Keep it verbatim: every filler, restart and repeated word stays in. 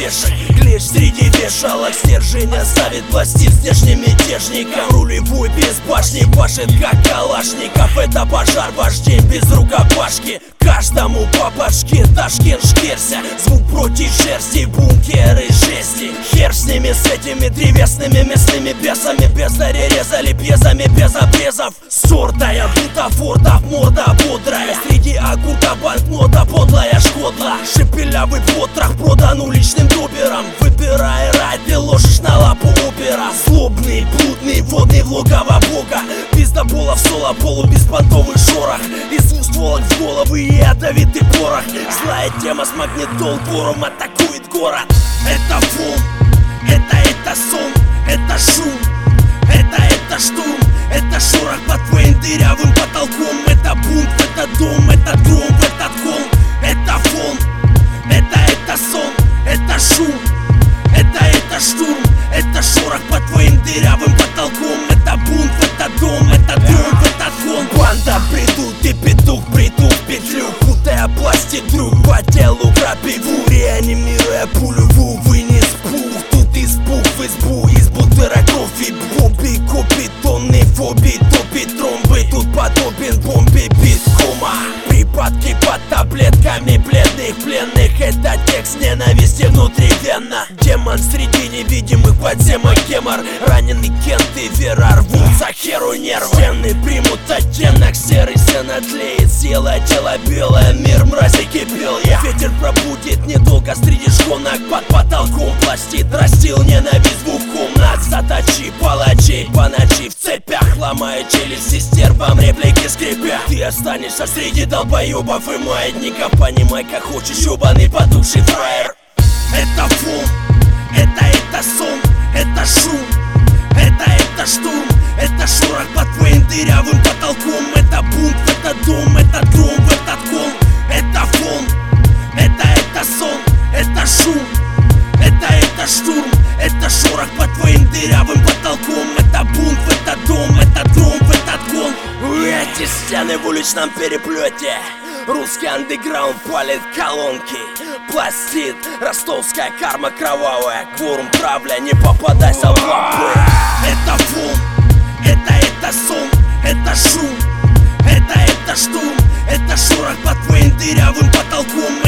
вешать. Клещ среди вешалок, стержень оставит пластин снежным мятежником. Рулевой без башни башит как калашников. Это пожар вождей без рукопашки. Каждому по башке Ташкент шкерся. Звук против шерсти, бункеры жести. Хер с ними, с этими древесными мясными бесами. Бездари резали пьезами без обрезов. Сортая бутафордов, морда бодрая. Среди окурка банкнота подлая шкодла. Шепелявый потрох продан уличным добером. Выбирай рай, ты ложишь на лапу опера. Злобный, блудный, водный в логово бога. Пиздоболов соло, полубеспонтовый шорох. Из уст волок в головы и ядовитый порох. Злая тема с магнитол пором атакует город. Это фон, это, это сон, это шум. Это, это штурм, это шорох под твоим дырявым потолком. Это бунт, это дом, это гром, этот холм. Это фон, это, это сон, это шум. Это, это штурм, это шорох под твоим дырявым потолком. Это бунт, это дом, это гром, этот холм. Банда придут и петух придут в петлю, путая пластик друг по телу крапиву. Реанимируя пулю, ву, вынес пух. Тут испуг в избу, из бутера кровь и бомби. Копит тонны фобий, топит тромбы. Тут подобен бомбе биткома. Припадки под таблетками бледных пленных. Это текст ненависти внутривенно. Демон среди невидимых подземок гемор. Раненый Кент и Вера рвутся херу нервы. Стены примут оттенок серый, сено тлеет. Съела тело белое, мир мрази кипел я. Ветер пробудет недолго среди шконок. Под потолком пластит, растил ненависть двух комнат. Заточи палачей по ночи в цепях. Ломая челюсти стервам, реплики скрипя. Ты останешься среди долбоебов и маятников. Понимай, как хочешь, ёбаный потухший фраер. Это фон, это, это сон, это шум. Это, это штурм, это шорох под твоим дырявым потолком. Это бунт, это дом, это гром, этот холм. Это фон, это, это сон, это шум. Это, это штурм, это шорох под твоим дырявым потолком. Это бунт, это дом, это гром, этот холм. Эти стены в уличном переплете. Русский андеграунд палит колонки. Пластит, ростовская карма кровавая. Кворум, травля, не попадайся в лапы. Это фон, это, это сон, это шум. Это, это штурм, это шорох под твоим дырявым потолком.